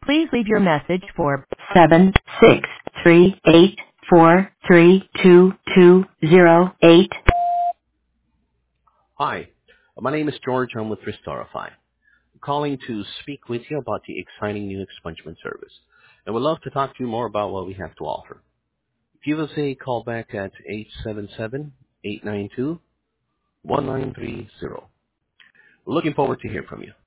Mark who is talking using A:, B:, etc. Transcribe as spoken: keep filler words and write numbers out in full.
A: Please leave your message for seven six three eight four three two two zero eight.
B: Hi, my name is George. I'm with Restorify. I'm calling to speak with you about the exciting new expungement service. And we'd love to talk to you more about what we have to offer. Give us a call back at eight seven seven, eight nine two, one nine three zero. Looking forward to hear from you.